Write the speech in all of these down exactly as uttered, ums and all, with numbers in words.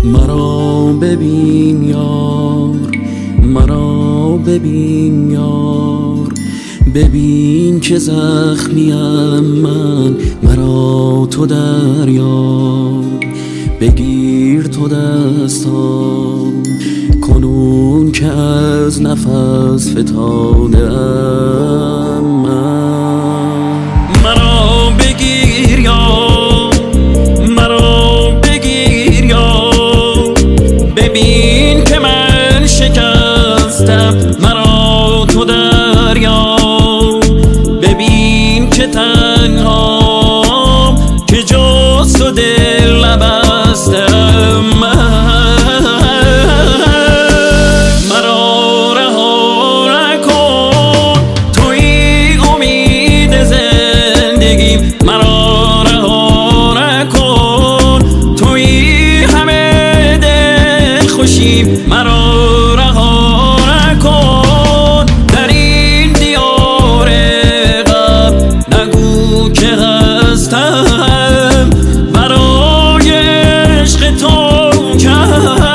مرا ببین یار، مرا ببین یار، ببین که زخمیم من، مرا تو دریاب. بگیر تو دستام کنون که از نفس فتاده‌ام من. مرا بگیر یار، مرا بگیر یار، ببین که من شکستم، مرا تو دریاب. ببین که تنهام که جز تو دل نبستم من. مرا رها نکن توی امید زندگیم، مرا رها نکن توی همه دل خوشیم، مرا رها نکن در این دیار غم، نگو که هستم برای عشق تو کم.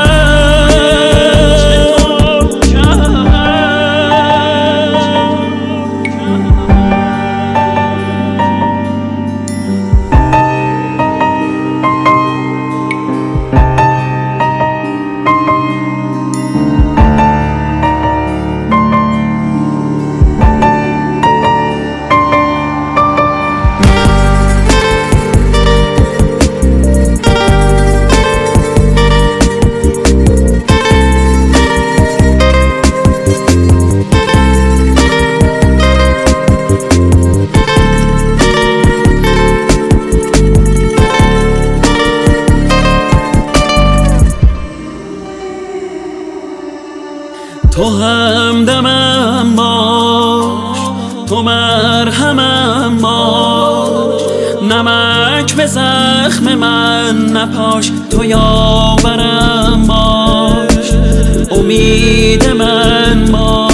تو همدمم باش، تو مرهمم باش، نمک به زخم من نپاش، تو یاورم باش، امید من باش.